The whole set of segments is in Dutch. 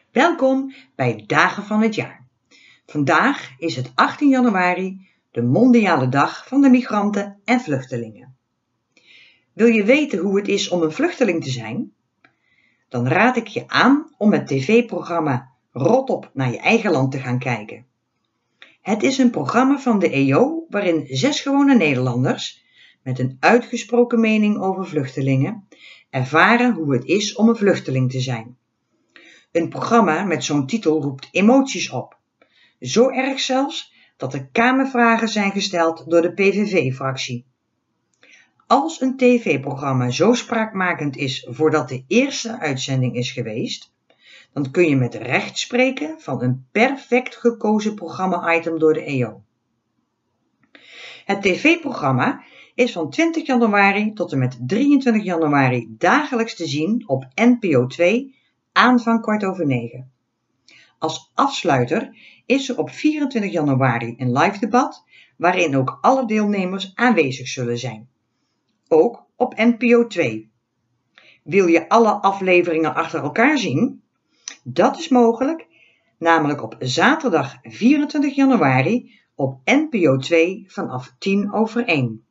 Welkom bij Dagen van het Jaar. Vandaag is het 18 januari, de mondiale dag van de migranten en vluchtelingen. Wil je weten hoe het is om een vluchteling te zijn? Dan raad ik je aan om het tv-programma Rot op naar je eigen land te gaan kijken. Het is een programma van de EO waarin 6 gewone Nederlanders met een uitgesproken mening over vluchtelingen ervaren hoe het is om een vluchteling te zijn. Een programma met zo'n titel roept emoties op. Zo erg zelfs dat er kamervragen zijn gesteld door de PVV-fractie. Als een tv-programma zo spraakmakend is voordat de eerste uitzending is geweest, dan kun je met recht spreken van een perfect gekozen programma-item door de EO. Het tv-programma is van 20 januari tot en met 23 januari dagelijks te zien op NPO 2, aanvang 9:15. Als afsluiter is er op 24 januari een live debat, waarin ook alle deelnemers aanwezig zullen zijn. Ook op NPO 2. Wil je alle afleveringen achter elkaar zien? Dat is mogelijk, namelijk op zaterdag 24 januari op NPO 2 vanaf 1:10.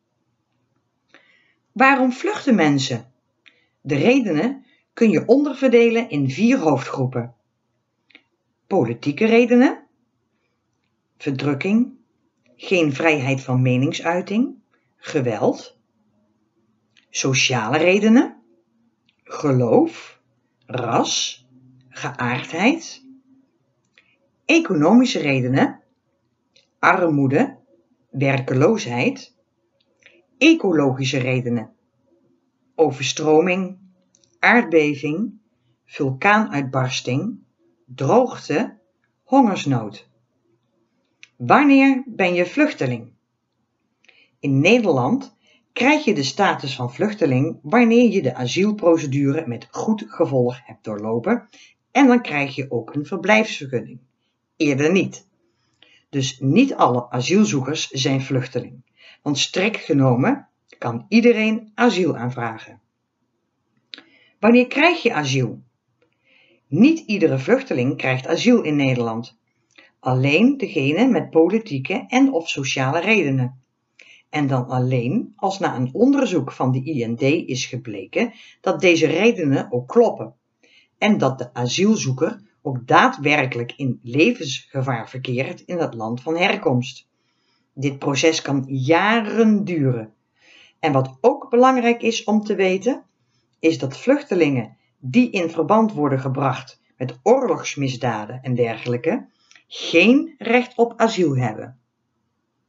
Waarom vluchten mensen? De redenen kun je onderverdelen in 4 hoofdgroepen. Politieke redenen, verdrukking, geen vrijheid van meningsuiting, geweld, sociale redenen, geloof, ras, geaardheid, economische redenen, armoede, werkeloosheid, ecologische redenen, overstroming, aardbeving, vulkaanuitbarsting, droogte, hongersnood. Wanneer ben je vluchteling? In Nederland krijg je de status van vluchteling wanneer je de asielprocedure met goed gevolg hebt doorlopen en dan krijg je ook een verblijfsvergunning. Eerder niet. Dus niet alle asielzoekers zijn vluchteling, want strikt genomen kan iedereen asiel aanvragen. Wanneer krijg je asiel? Niet iedere vluchteling krijgt asiel in Nederland. Alleen degene met politieke en/of sociale redenen. En dan alleen als na een onderzoek van de IND is gebleken dat deze redenen ook kloppen. En dat de asielzoeker ook daadwerkelijk in levensgevaar verkeert in het land van herkomst. Dit proces kan jaren duren. En wat ook belangrijk is om te weten, is dat vluchtelingen die in verband worden gebracht met oorlogsmisdaden en dergelijke, geen recht op asiel hebben.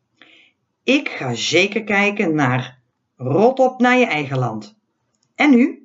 Ik ga zeker kijken naar Rot op naar je eigen land. En nu?